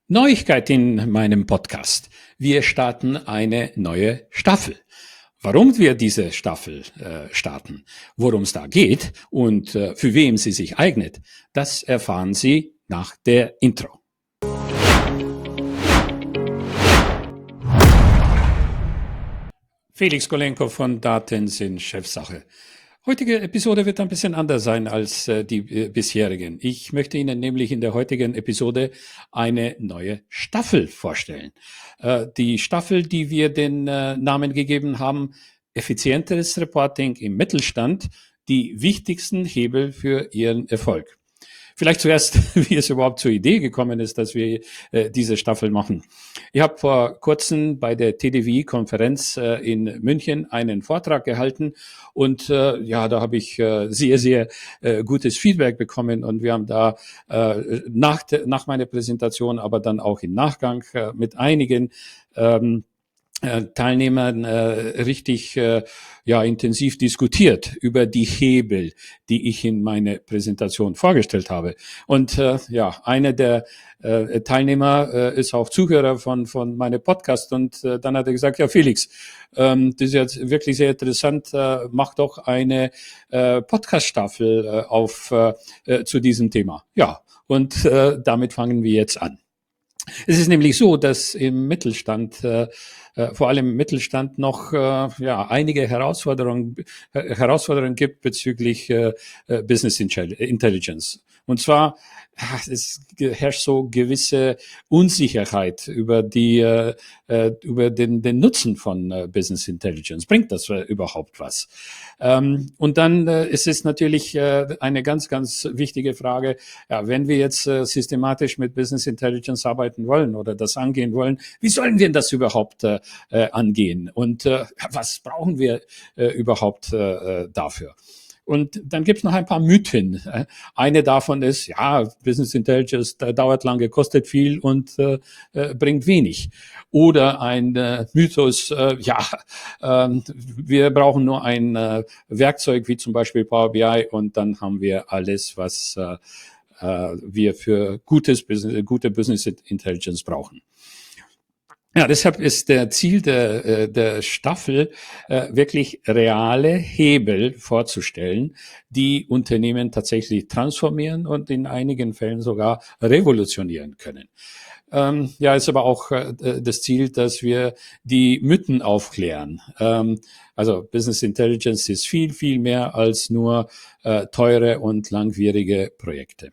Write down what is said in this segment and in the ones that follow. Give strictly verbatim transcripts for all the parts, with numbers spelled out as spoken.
Neuigkeit in meinem Podcast. Wir starten eine neue Staffel. Warum wir diese Staffel äh, starten, worum es da geht und äh, für wem sie sich eignet, das erfahren Sie nach der Intro. Felix Golenko von Daten sind Chefsache. Heutige Episode wird ein bisschen anders sein als äh, die äh, bisherigen. Ich möchte Ihnen nämlich in der heutigen Episode eine neue Staffel vorstellen. Äh, die Staffel, die wir den äh, Namen gegeben haben, effizienteres Reporting im Mittelstand, die wichtigsten Hebel für Ihren Erfolg. Vielleicht zuerst, wie es überhaupt zur Idee gekommen ist, dass wir äh, diese Staffel machen. Ich habe vor kurzem bei der T D W I-Konferenz äh, in München einen Vortrag gehalten und äh, ja, da habe ich äh, sehr, sehr äh, gutes Feedback bekommen und wir haben da äh, nach, nach meiner Präsentation, aber dann auch im Nachgang äh, mit einigen ähm, Teilnehmern äh, richtig äh, ja intensiv diskutiert über die Hebel, die ich in meine Präsentation vorgestellt habe. Und äh, ja, einer der äh, Teilnehmer äh, ist auch Zuhörer von von meinem Podcast und äh, dann hat er gesagt: Ja, Felix, ähm, das ist jetzt wirklich sehr interessant. Äh, mach doch eine äh, Podcast-Staffel äh, auf äh, zu diesem Thema. Ja, und äh, damit fangen wir jetzt an. Es ist nämlich so, dass im Mittelstand, äh, äh, vor allem im Mittelstand, noch äh, ja einige Herausforderungen, äh, Herausforderungen gibt bezüglich äh, äh, Business Intelligence. Und zwar es herrscht so gewisse Unsicherheit über die äh, über den den Nutzen von äh, Business Intelligence. Bringt das äh, überhaupt was? Ähm, und dann äh, ist es natürlich äh, eine ganz ganz wichtige Frage. Ja, wenn wir jetzt äh, systematisch mit Business Intelligence arbeiten wollen oder das angehen wollen, wie sollen wir das überhaupt äh, angehen? Und äh, was brauchen wir äh, überhaupt äh, dafür? Und dann gibt es noch ein paar Mythen. Eine davon ist, ja, Business Intelligence dauert lange, kostet viel und äh, bringt wenig. Oder ein äh, Mythos, äh, ja, äh, wir brauchen nur ein äh, Werkzeug wie zum Beispiel Power B I und dann haben wir alles, was äh, wir für gutes Business, gute Business Intelligence brauchen. Ja, deshalb ist der Ziel der, der Staffel äh, wirklich reale Hebel vorzustellen, die Unternehmen tatsächlich transformieren und in einigen Fällen sogar revolutionieren können. Ähm, ja, ist aber auch äh, das Ziel, dass wir die Mythen aufklären. Ähm, also Business Intelligence ist viel, viel mehr als nur äh, teure und langwierige Projekte.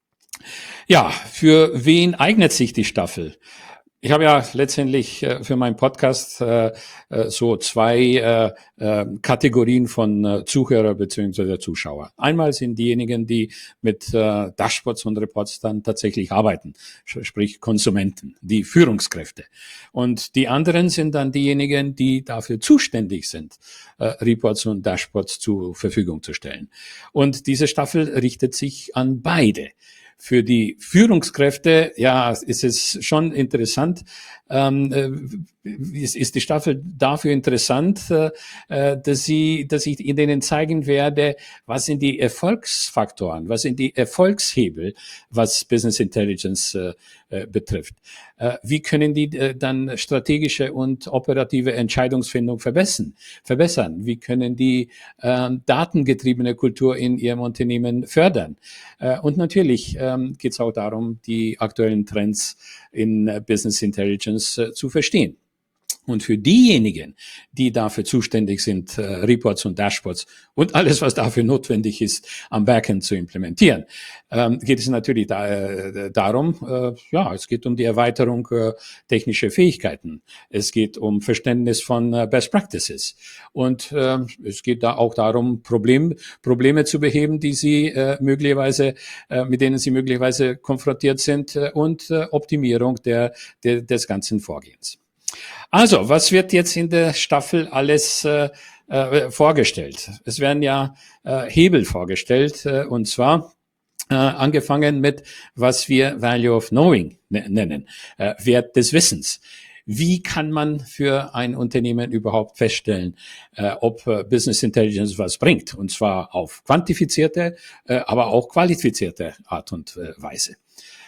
Ja, für wen eignet sich die Staffel? Ich habe ja letztendlich äh, für meinen Podcast äh, äh, so zwei äh, äh, Kategorien von äh, Zuhörer bzw. Zuschauer. Einmal sind diejenigen, die mit äh, Dashboards und Reports dann tatsächlich arbeiten, sprich Konsumenten, die Führungskräfte. Und die anderen sind dann diejenigen, die dafür zuständig sind, äh, Reports und Dashboards zur Verfügung zu stellen. Und diese Staffel richtet sich an beide. Für die Führungskräfte, ja, ist es schon interessant. Ähm, äh, ist, ist die Staffel dafür interessant, äh, dass sie, dass ich Ihnen zeigen werde, was sind die Erfolgsfaktoren, was sind die Erfolgshebel, was Business Intelligence äh, äh, betrifft. Äh, wie können die äh, dann strategische und operative Entscheidungsfindung verbessern? Verbessern? Wie können die äh, datengetriebene Kultur in ihrem Unternehmen fördern? Äh, und natürlich ähm, geht es auch darum, die aktuellen Trends in äh, Business Intelligence äh, zu verstehen. Und für diejenigen, die dafür zuständig sind, äh, Reports und Dashboards und alles, was dafür notwendig ist, am Backend zu implementieren, ähm, geht es natürlich da, äh, darum, äh, ja, es geht um die Erweiterung äh, technischer Fähigkeiten. Es geht um Verständnis von äh, Best Practices. Und äh, es geht da auch darum, Problem, Probleme zu beheben, die Sie äh, möglicherweise, äh, mit denen Sie möglicherweise konfrontiert sind äh, und äh, Optimierung der, der, des ganzen Vorgehens. Also, was wird jetzt in der Staffel alles äh, äh, vorgestellt? Es werden ja äh, Hebel vorgestellt, äh, und zwar äh, angefangen mit, was wir Value of Knowing nennen, äh, Wert des Wissens. Wie kann man für ein Unternehmen überhaupt feststellen, äh, ob äh, Business Intelligence was bringt? Und zwar auf quantifizierte, äh, aber auch qualifizierte Art und äh, Weise.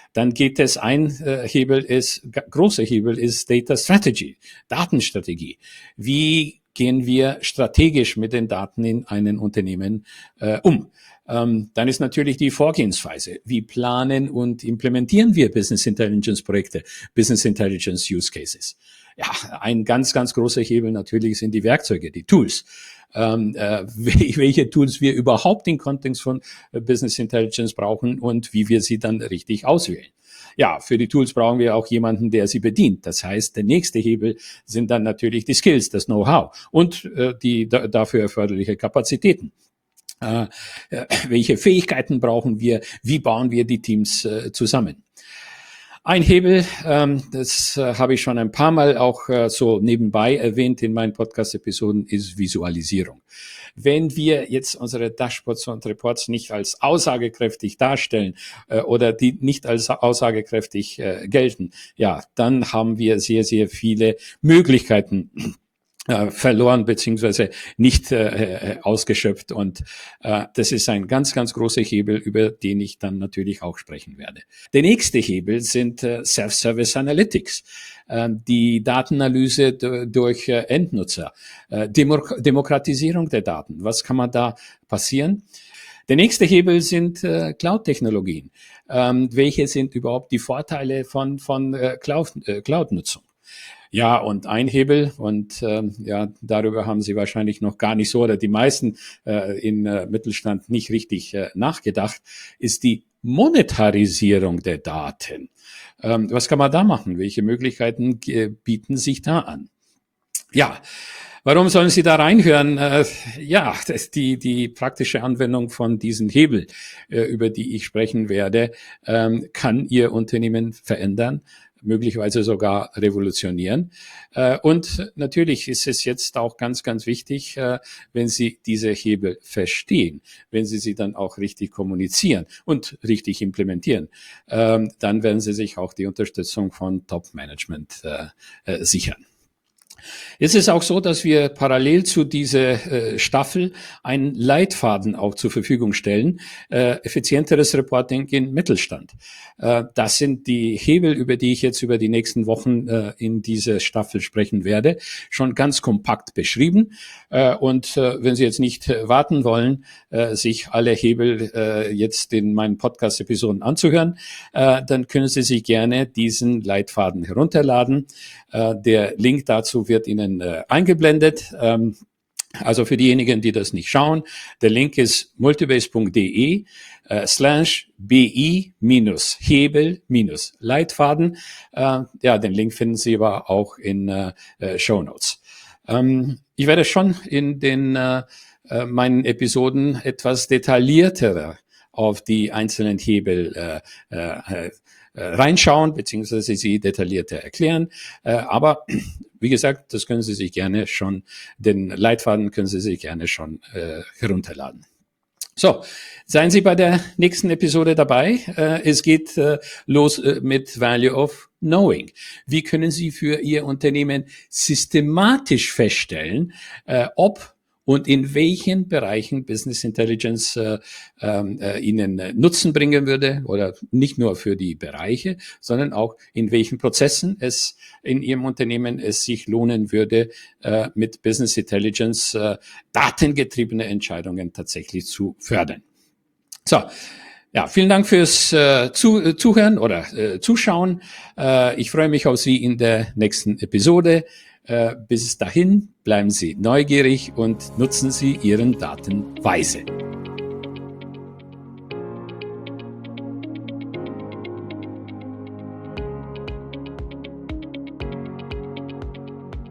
Dann geht es ein äh, Hebel ist, großer Hebel ist Data Strategy, Datenstrategie. Wie gehen wir strategisch mit den Daten in einem Unternehmen äh, um? Ähm, dann ist natürlich die Vorgehensweise. Wie planen und implementieren wir Business Intelligence Projekte, Business Intelligence Use Cases? Ja, ein ganz, ganz großer Hebel natürlich sind die Werkzeuge, die Tools. Ähm, äh, welche Tools wir überhaupt im Kontext von äh, Business Intelligence brauchen und wie wir sie dann richtig auswählen. Ja, für die Tools brauchen wir auch jemanden, der sie bedient. Das heißt, der nächste Hebel sind dann natürlich die Skills, das Know-how und äh, die da, dafür erforderliche Kapazitäten. Äh, äh, welche Fähigkeiten brauchen wir? Wie bauen wir die Teams äh, zusammen? Ein Hebel, ähm, das äh, habe ich schon ein paar Mal auch äh, so nebenbei erwähnt in meinen Podcast-Episoden, ist Visualisierung. Wenn wir jetzt unsere Dashboards und Reports nicht als aussagekräftig darstellen äh, oder die nicht als aussagekräftig äh, gelten, ja, dann haben wir sehr, sehr viele Möglichkeiten äh, verloren beziehungsweise nicht äh, ausgeschöpft und äh, das ist ein ganz, ganz großer Hebel, über den ich dann natürlich auch sprechen werde. Der nächste Hebel sind äh, Self-Service Analytics, äh, die Datenanalyse d- durch äh, Endnutzer, äh, Demo- Demokratisierung der Daten. Was kann man da passieren? Der nächste Hebel sind äh, Cloud-Technologien. Ähm, welche sind überhaupt die Vorteile von, von äh, Cloud, äh, Cloud-Nutzung? Ja, und ein Hebel, und ähm, ja, darüber haben Sie wahrscheinlich noch gar nicht so, oder die meisten äh, in äh, Mittelstand nicht richtig äh, nachgedacht, ist die Monetarisierung der Daten. Ähm, was kann man da machen? Welche Möglichkeiten äh, bieten sich da an? Ja, warum sollen Sie da reinhören? Äh, ja, das, die, die praktische Anwendung von diesen Hebel, äh, über die ich sprechen werde, ähm, kann Ihr Unternehmen verändern, möglicherweise sogar revolutionieren. Äh, und natürlich ist es jetzt auch ganz, ganz wichtig, äh, wenn Sie diese Hebel verstehen, wenn Sie sie dann auch richtig kommunizieren und richtig implementieren, ähm, dann werden Sie sich auch die Unterstützung von Top-Management äh, äh, sichern. Es ist auch so, dass wir parallel zu dieser äh, Staffel einen Leitfaden auch zur Verfügung stellen, äh, effizienteres Reporting in Mittelstand. Äh, das sind die Hebel, über die ich jetzt über die nächsten Wochen äh, in dieser Staffel sprechen werde, schon ganz kompakt beschrieben. Äh, und äh, wenn Sie jetzt nicht äh, warten wollen, äh, sich alle Hebel äh, jetzt in meinen Podcast-Episoden anzuhören, äh, dann können Sie sich gerne diesen Leitfaden herunterladen. Äh, der Link dazu wird Ihnen äh, eingeblendet. Ähm, also für diejenigen, die das nicht schauen, der Link ist multibase.de äh, slash bi minus Hebel minus Leitfaden. Äh, ja, den Link finden Sie aber auch in äh, Show Notes. Ähm, ich werde schon in den äh, äh, meinen Episoden etwas detaillierter auf die einzelnen Hebel äh, äh, reinschauen, beziehungsweise sie detaillierter erklären. Äh, aber wie gesagt, das können Sie sich gerne schon, den Leitfaden können Sie sich gerne schon äh, herunterladen. So, seien Sie bei der nächsten Episode dabei. Äh, es geht äh, los äh, mit Value of Knowing. Wie können Sie für Ihr Unternehmen systematisch feststellen, äh, ob und in welchen Bereichen Business Intelligence äh, äh, Ihnen Nutzen bringen würde oder nicht nur für die Bereiche, sondern auch in welchen Prozessen es in Ihrem Unternehmen es sich lohnen würde, äh, mit Business Intelligence äh, datengetriebene Entscheidungen tatsächlich zu fördern. So. Ja, vielen Dank fürs äh, zu, äh, Zuhören oder äh, Zuschauen. Äh, ich freue mich auf Sie in der nächsten Episode. Äh, bis dahin bleiben Sie neugierig und nutzen Sie Ihren Daten weise.